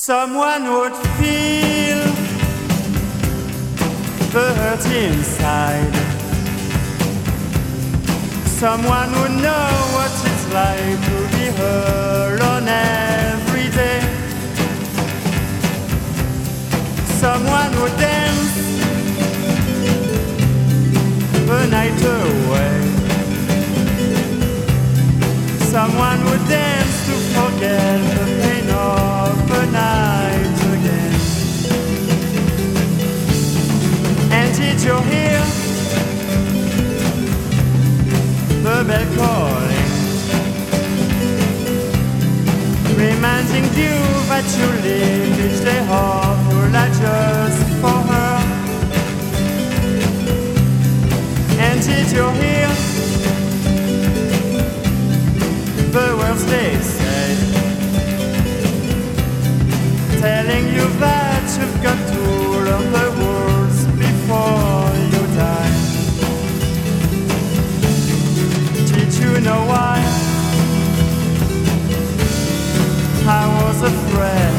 Someone would feel the hurt inside. Someone would know what it's like to be alone every day. Someone would dance the night away. Someone would dance to forget the pain of the night again. And did you hear the bell calling, reminding you that you live each day of your life just for her? And did you hear the words they say, telling you that you've got to learn the words before you die? Did you know why I was afraid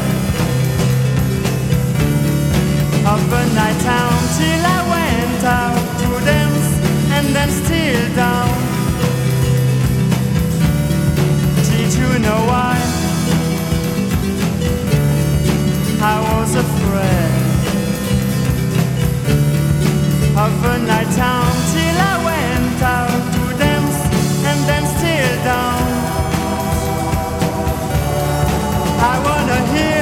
of the night town till I went out to dance and then still down? Did you know why I was afraid of the night town till I went out to dance and then still down? I wanna hear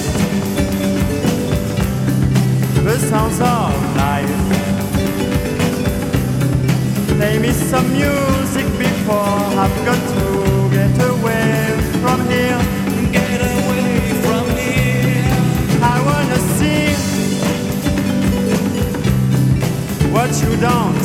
the sounds of life. Play me some music before I've got to get away from here. Get away from here. I wanna see what you don't